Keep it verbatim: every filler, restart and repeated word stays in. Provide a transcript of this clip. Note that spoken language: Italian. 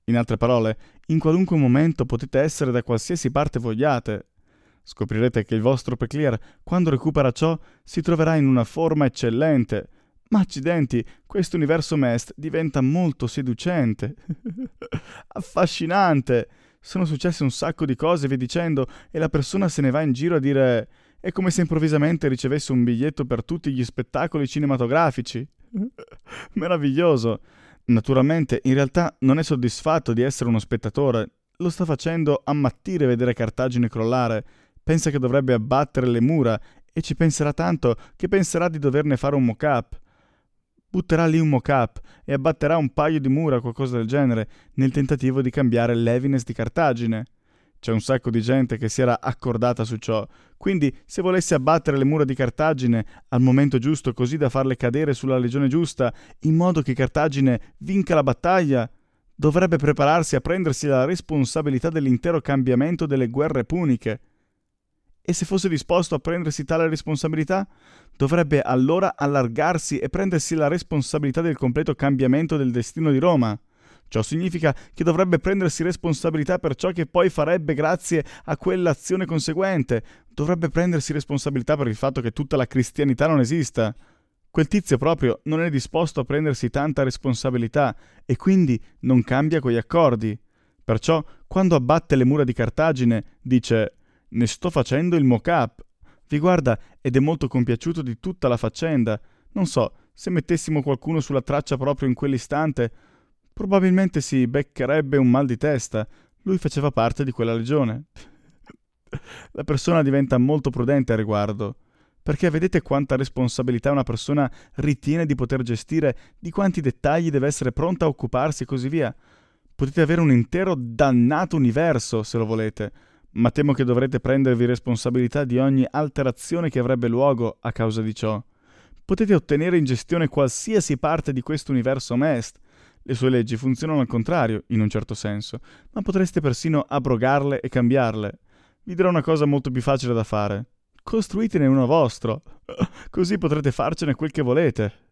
In altre parole, in qualunque momento potete essere da qualsiasi parte vogliate. Scoprirete che il vostro Preclear, quando recupera ciò, si troverà in una forma eccellente. Ma accidenti, questo universo M E S T diventa molto seducente. Affascinante. Sono successe un sacco di cose, via dicendo, e la persona se ne va in giro a dire: è come se improvvisamente ricevesse un biglietto per tutti gli spettacoli cinematografici. Meraviglioso. Naturalmente, in realtà non è soddisfatto di essere uno spettatore. Lo sta facendo ammattire vedere Cartagine crollare. Pensa che dovrebbe abbattere le mura e ci penserà tanto che penserà di doverne fare un mock-up. Butterà lì un mock-up e abbatterà un paio di mura o qualcosa del genere nel tentativo di cambiare l'heaviness di Cartagine. C'è un sacco di gente che si era accordata su ciò, quindi se volesse abbattere le mura di Cartagine al momento giusto così da farle cadere sulla legione giusta, in modo che Cartagine vinca la battaglia, dovrebbe prepararsi a prendersi la responsabilità dell'intero cambiamento delle guerre puniche. E se fosse disposto a prendersi tale responsabilità, dovrebbe allora allargarsi e prendersi la responsabilità del completo cambiamento del destino di Roma. Ciò significa che dovrebbe prendersi responsabilità per ciò che poi farebbe grazie a quell'azione conseguente. Dovrebbe prendersi responsabilità per il fatto che tutta la cristianità non esista. Quel tizio proprio non è disposto a prendersi tanta responsabilità e quindi non cambia quegli accordi. Perciò, quando abbatte le mura di Cartagine, dice: «Ne sto facendo il mock-up». Vi guarda ed è molto compiaciuto di tutta la faccenda. Non so, se mettessimo qualcuno sulla traccia proprio in quell'istante, probabilmente si beccherebbe un mal di testa. Lui faceva parte di quella legione. La persona diventa molto prudente a riguardo, perché vedete quanta responsabilità una persona ritiene di poter gestire, di quanti dettagli deve essere pronta a occuparsi e così via. Potete avere un intero dannato universo, se lo volete, ma temo che dovrete prendervi responsabilità di ogni alterazione che avrebbe luogo a causa di ciò. Potete ottenere in gestione qualsiasi parte di questo universo M E S T. Le sue leggi funzionano al contrario, in un certo senso, ma potreste persino abrogarle e cambiarle. Vi dirò una cosa molto più facile da fare. Costruitene uno vostro, così potrete farcene quel che volete.